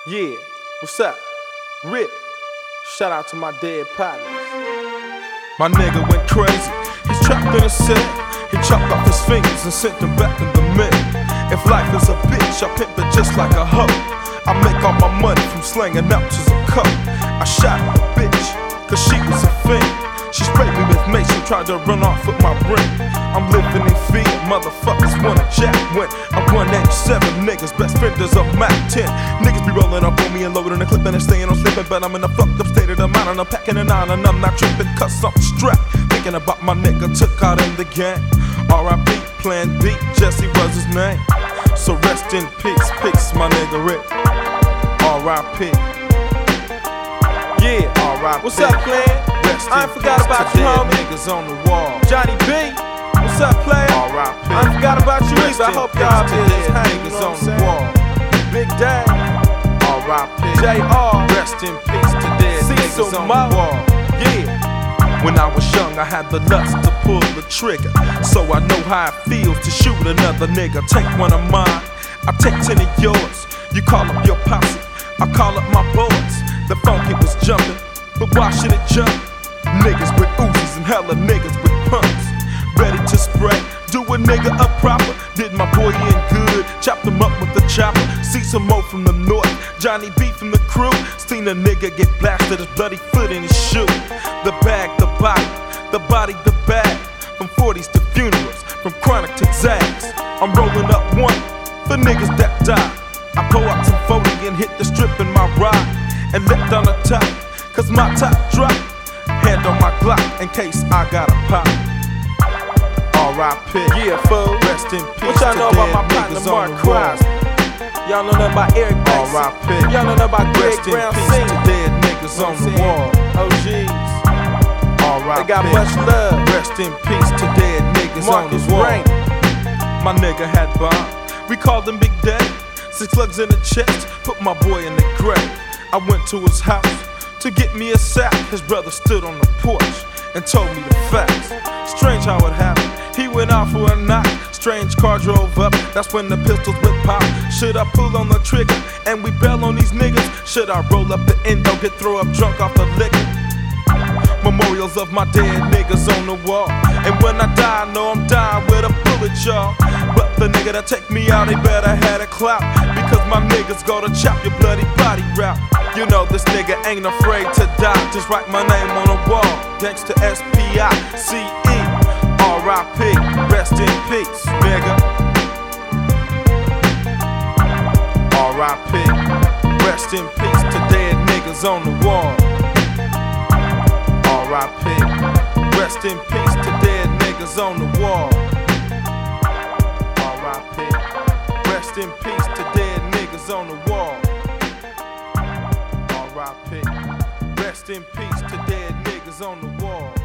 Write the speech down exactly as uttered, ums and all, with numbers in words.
Yeah, what's up? Rip. Shout out to my dead partners. My nigga went crazy. He's trapped in a cell. He chopped off his fingers and sent them back in the mill. If life is a bitch, I pimp it just like a hoe. I make all my money from slanging ounces of coke. I shot the bitch, cause she was a fiend. She sprayed me with mace and tried to run off with my ring. I'm living in fear, motherfuckers wanna jack when I'm one eighty-seven, niggas best friends of Mac ten. Niggas be rolling up on me and loading the clip and staying on slipping, but I'm in a fucked up state of the mind and I'm packing a nine and I'm not tripping cause I'm strapped. Thinking about my nigga took out in the game. R I P, Plan B, Jesse was his name. So rest in peace, peace, my nigga Rick. R I P. Yeah, R I P. What's up, Plan? Rest I ain't forgot about you, homie. Niggas on the wall. Johnny B. What's up, player? R I P. I ain't forgot about you either. I hope y'all did this. Niggas on the wall. Big Dad. R I P. J R. Rest in peace to dead niggas on the wall. Yeah. When I was young, I had the lust to pull the trigger, so I know how it feels to shoot another nigga. Take one of mine, I take ten of yours. You call up your posse, I call up my boys. The funk it was jumping, but why should it jump? Niggas with Uzis and hella niggas with pumps, ready to spray. Do a nigga up proper. Did my boy in good, chopped him up with the chopper. See some more from the north, Johnny B from the crew. Seen a nigga get blasted, his bloody foot in his shoe. The bag, the body, the body, the bag. From forties to funerals, from chronic to zags. I'm rolling up one for niggas that die. I pull out some forty and hit the strip in my ride, and left on the top, cause my top dropped. Hand on my Glock in case I got a pop. R I P. Yeah, fool. Rest in peace. What y'all know about my partner Mark Crosby? Y'all know nothing about Eric Banks. R I P. Y'all know nothing about Greg Brown Senior To dead niggas on the wall. O Gs. R I P. They got much love. Rest in peace to dead niggas Marcus on the wall. Rain. My nigga had bomb. We called him Big Daddy. Six slugs in the chest. Put my boy in the grave. I went to his house to get me a sack. His brother stood on the porch and told me the facts. Strange how it happened. He went out for a night. Strange car drove up. That's when the pistols went pop. Should I pull on the trigger and we bail on these niggas? Should I roll up the endo, get throw up drunk off the liquor? Memorials of my dead niggas on the wall. And when I die, I know I'm dying with a bullet, y'all. But the nigga that take me out, they better have a clout, because my niggas gonna chop your bloody body route. You know this nigga ain't afraid to die. Just write my name on the wall. Thanks to S P I C E. R I P. Rest in peace, nigga. R I P. Rest in peace to dead niggas on the wall. R I P. Rest in peace to dead niggas on the wall. R I P. Rest in peace to dead niggas on the wall. R I P. Rest in peace to dead niggas on the wall.